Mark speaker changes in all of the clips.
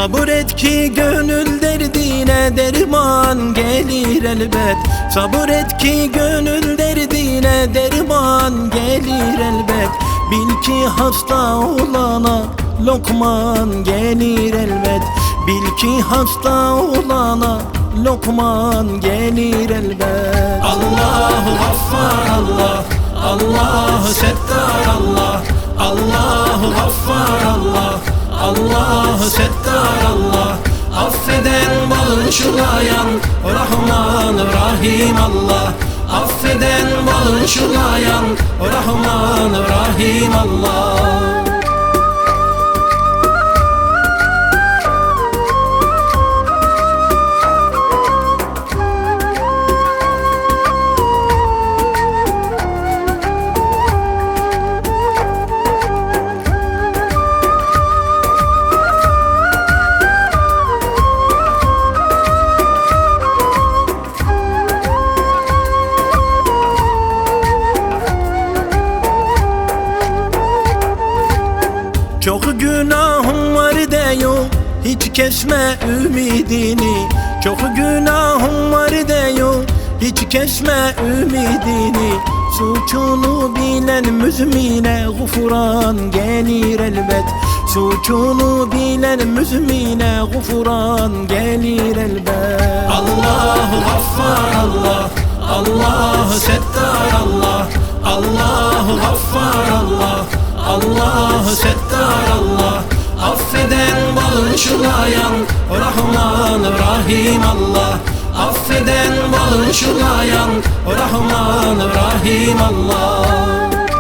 Speaker 1: Sabır et ki gönül derdine derman gelir elbet. Sabır et ki gönül derdine derman gelir elbet. Bil ki hasta olana lokman gelir elbet. Bil ki hasta olana lokman gelir elbet. Allahu Gaffar Allah, Allahu Settar Allah, Allahu Gaffar Allah, Allahu Settar Allah. Affeden bağışlayan Rahman Rahim Allah. Affeden bağışlayan Rahman Rahim Allah. Çok günahım var diyor, hiç kesme ümidini. Çok günahım var diyor, hiç kesme ümidini. Suçunu bilen müzmine gufran gelir elbet. Suçunu bilen müzmine gufran gelir elbet. Allahu Gaffar Allah, Allahu Settar Allah, Allahu Gaffar Allah, Allahu Settar Allah. Affeden bağışlayan Rahman Rahim Allah. Affeden bağışlayan Rahman Rahim Allah.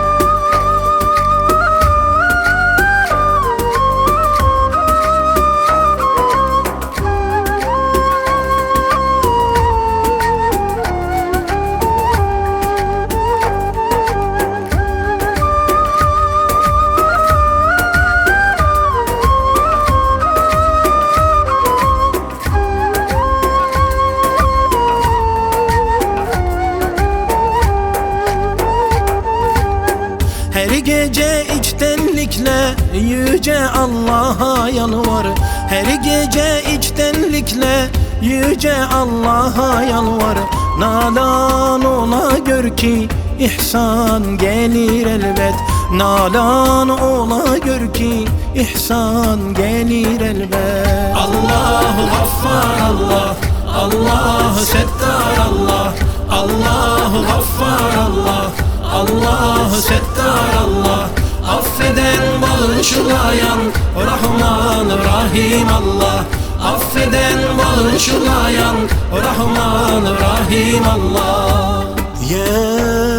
Speaker 1: Her gece içtenlikle yüce Allah'a yalvar. Her gece içtenlikle yüce Allah'a yalvar. Nalan ola gör ki ihsan gelir elbet. Nalan ola gör ki ihsan gelir elbet. Allahu Gaffar Allah, Allahu Settar Allah, Allahu Gaffar Allah, Allahu Settar Allah. Affeden bağışlayan Rahman Rahim Allah. Affeden bağışlayan Rahman Rahim Allah. Ya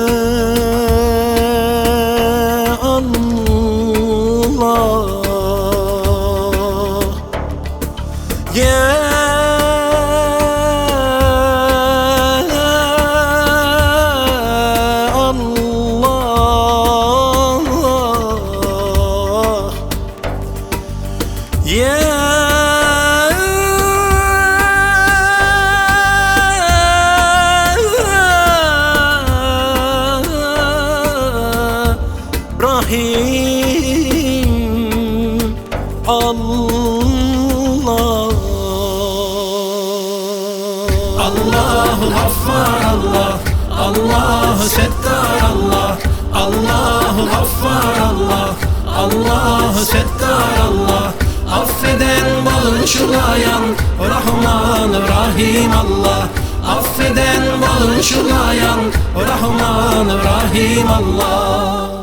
Speaker 1: Allah, ya Rahim Allah. Allahu Gaffar Allah, Allahu Settar Allah, Allahu Gaffar Allah, Allahu Settar Allah. Affeden bağışlayan Rahman Rahim Allah. Affeden bağışlayan Rahman Rahim Allah.